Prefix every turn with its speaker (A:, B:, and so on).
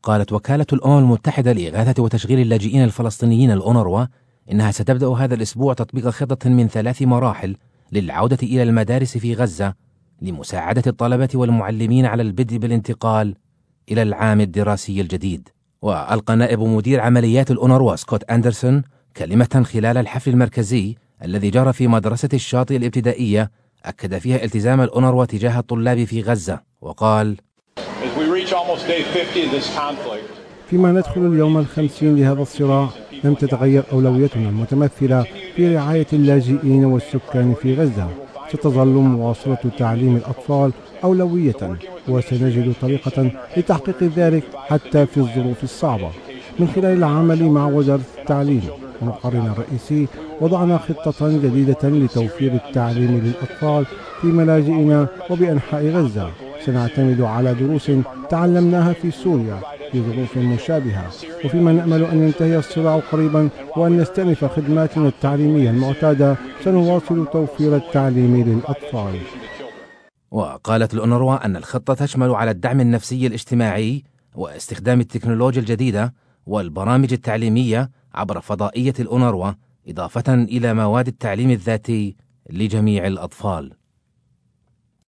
A: وقالت وكالة الأمم المتحدة لإغاثة وتشغيل اللاجئين الفلسطينيين الأونروا إنها ستبدأ هذا الأسبوع تطبيق خطة من 3 مراحل للعودة إلى المدارس في غزة لمساعدة الطلبة والمعلمين على البدء بالانتقال إلى العام الدراسي الجديد. وألقى نائب مدير عمليات الأونروا سكوت أندرسون كلمة خلال الحفل المركزي الذي جرى في مدرسة الشاطئ الابتدائية أكد فيها التزام الأونروا تجاه الطلاب في غزة، وقال:
B: فيما ندخل اليوم 50 لهذا الصراع لم تتغير أولويتنا المتمثلة في رعاية اللاجئين والسكان في غزة. ستظل مواصلة تعليم الأطفال أولوية، وسنجد طريقة لتحقيق ذلك حتى في الظروف الصعبة من خلال العمل مع وزارة التعليم ومقرنا الرئيسي. وضعنا خطة جديدة لتوفير التعليم للأطفال في ملاجئنا وبأنحاء غزة. سنعتمد على دروس تعلمناها في سوريا في ظروف مشابهة، وفيما نأمل أن ينتهي الصراع قريبا وأن نستأنف خدماتنا التعليمية المعتادة سنواصل توفير التعليم للأطفال.
A: وقالت الأونروا أن الخطة تشمل على الدعم النفسي الاجتماعي واستخدام التكنولوجيا الجديدة والبرامج التعليمية عبر فضائية الأونروا، إضافة إلى مواد التعليم الذاتي لجميع الأطفال.